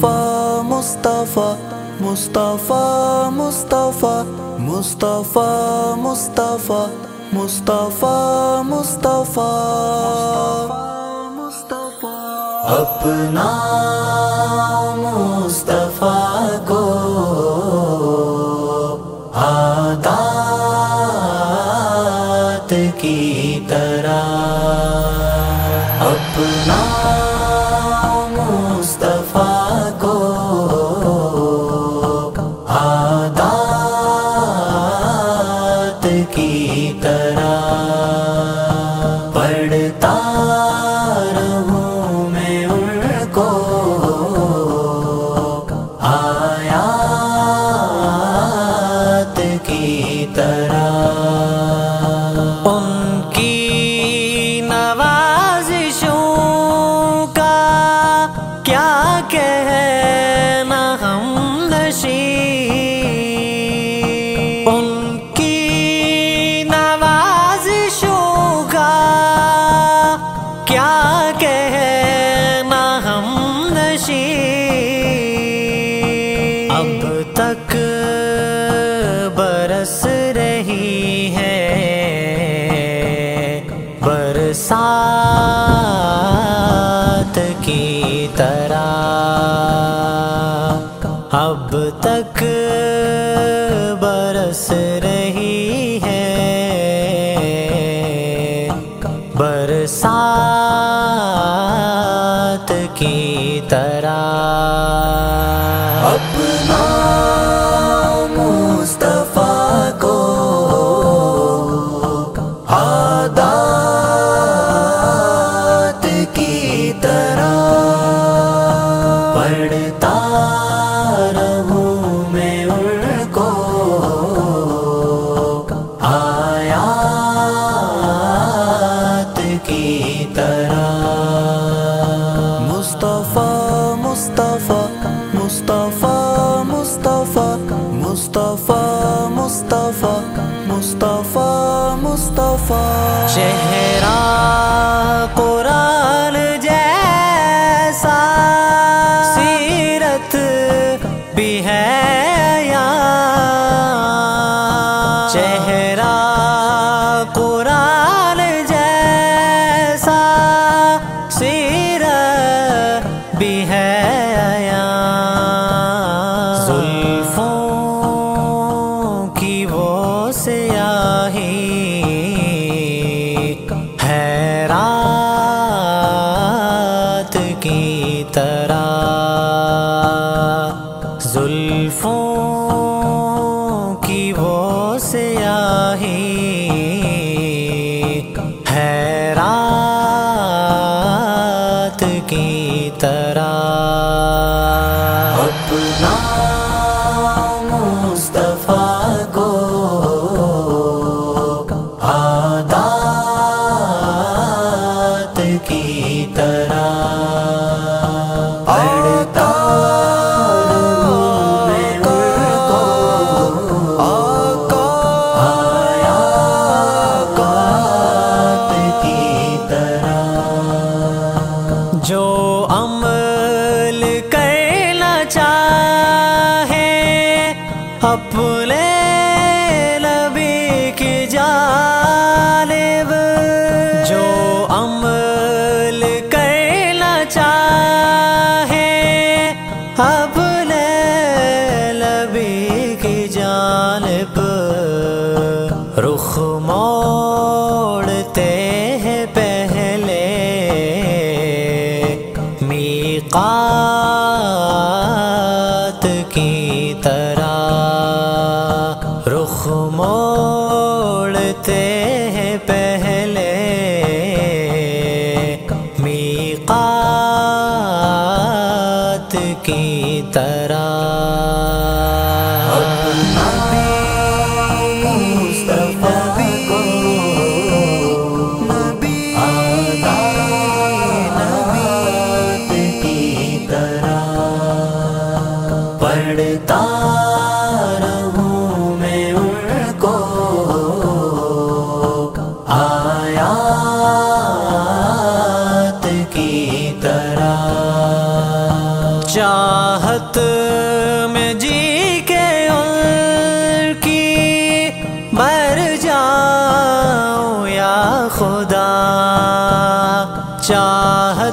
مصطفیٰ مصطفیٰ مصطفیٰ مصطفیٰ مصطفیٰ مصطفیٰ مصطفیٰ مصطفیٰ اپنا مصطفیٰ کو عادات کی طرح اپنا مصطفیٰ کو عادات کی طرح پڑھتا رہوں میں ان کو آیات کی طرح ان کی نوازشوں کا کیا کہنا ہم نشیں ان کی نوازشوں کا کیا کہنا ہم نشیں اب تک برس رہی ہے برسات کی طرح اب تک برس رہی ہے برسات کی طرح اپنا مصطفیٰ کو عادات کی طرح پڑھتا رہوں میں ان کو آیات کی طرح مصطفیٰ مصطفیٰ مصطفیٰ مصطفیٰ مصطفیٰ مصطفیٰ مصطفیٰ مصطفیٰ چہرہ قرآن جیسا سیرت بھی ہے یہاں چہرہ قرآن جیسا سیرت بھی ہے یہاں زلفوں کی وہ سیاہی ہے رات کی طرح زلفوں کی وہ سیاہی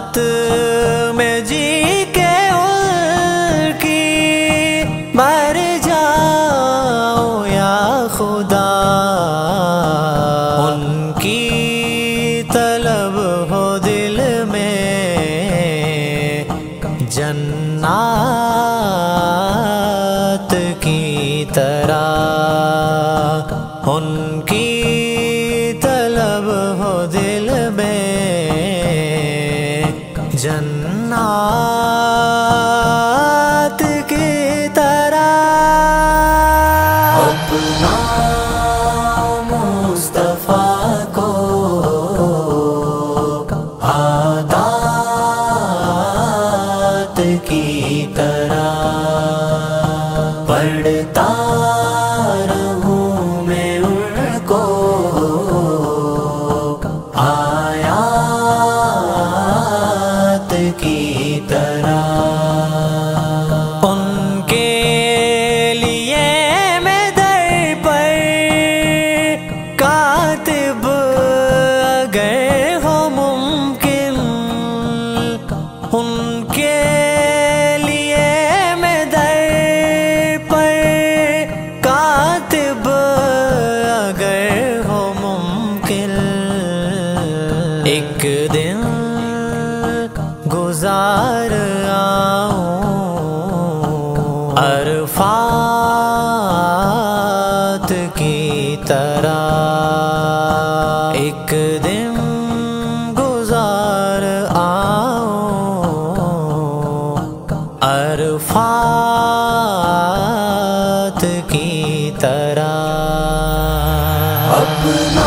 میں جی کے ان کی مر جاؤ یا خدا، ان کی طلب ہو دل میں جنات کی طرح، ان کی طلب ہو دل میں جنات کی طرح۔ اپنا مصطفیٰ کو عادات کی طرح پڑھتا رہوں میں ان کو آیات کی طرح۔ ان کے لیے میں در پر کاتب اگر ہو ممکن، ان کے لیے میں در پر کاتب اگر ہو ممکن، ایک دن گزار آؤں عرفات کی طرح، ایک دن گزار آؤں عرفات کی طرح۔ اپنا